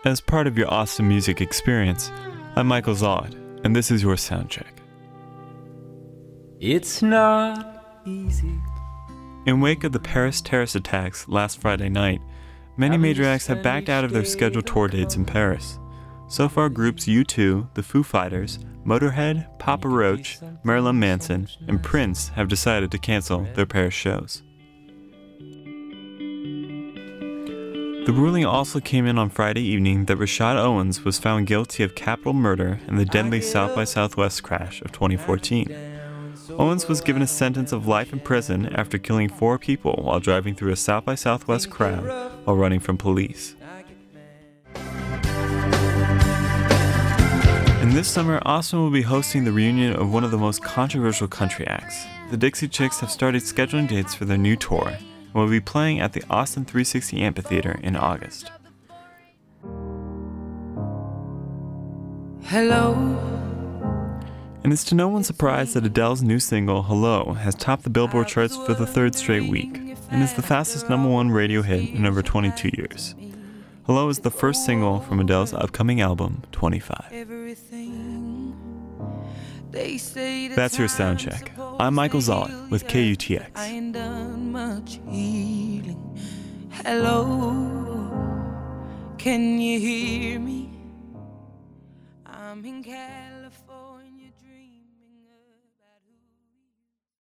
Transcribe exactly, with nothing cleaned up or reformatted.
As part of your awesome music experience, I'm Michael Zollett, and this is your Soundcheck. It's not easy. In wake of the Paris terrorist attacks last Friday night, many major acts have backed out of their scheduled tour dates in Paris. So far, groups U two, the Foo Fighters, Motorhead, Papa Roach, Marilyn Manson, and Prince have decided to cancel their Paris shows. The ruling also came in on Friday evening that Rashad Owens was found guilty of capital murder in the deadly South by Southwest crash of twenty fourteen. Owens was given a sentence of life in prison after killing four people while driving through a South by Southwest crowd while running from police. And this summer, Austin will be hosting the reunion of one of the most controversial country acts. The Dixie Chicks have started scheduling dates for their new tour, and will be playing at the Austin three sixty Amphitheater in August. Hello. And it's to no one's surprise that Adele's new single, Hello, has topped the Billboard charts for the third straight week, and is the fastest number one radio hit in over twenty-two years. Hello is the first single from Adele's upcoming album, twenty-five. That's your Soundcheck. I'm Michael Zollett with K U T X. I ain't done much healing. Hello, can you hear me? I'm in